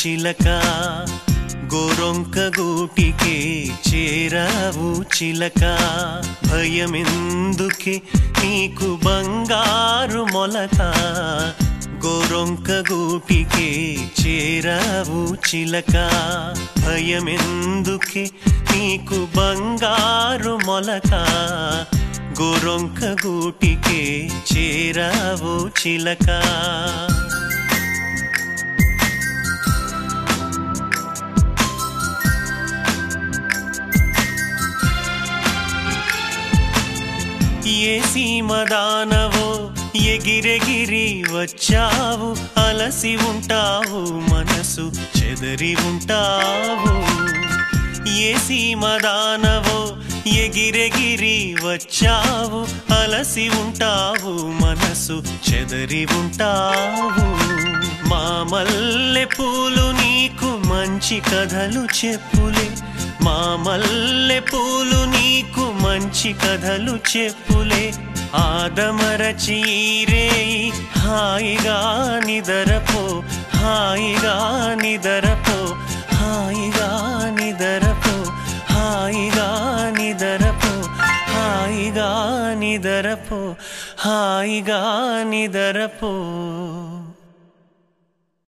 చిలక గోరొంక గూటికే చేరావు చిలక భయమెందుకే నీకు బంగారు మొలక గోరొంక గూటికే చేరావు చిలక భయమెందుకే నీకు బంగారు మొలక గోరొంక గూటికే చేరావు చిలక ఏ సీమదానవో ఎగిరెగిరి వచ్చావు అలసి ఉంటావు మనసు చెదరి ఉంటావు ఏ సీమదానవో ఎగిరెగిరి వచ్చావు అలసి ఉంటావు మనసు చెదరి ఉంటావు మా మల్లె పూలు నీకు మంచి కథలు చెప్పులే మా మల్లె పూలు నీకు మంచి కథలు చెప్పులే ఆదమరచి రేయి హాయిగా నిదరపో హాయిగా నిదరపో హాయిగా నిదరపో హాయిగా నిదరపో హాయిగా నిదరపో హాయిగా నిదరపో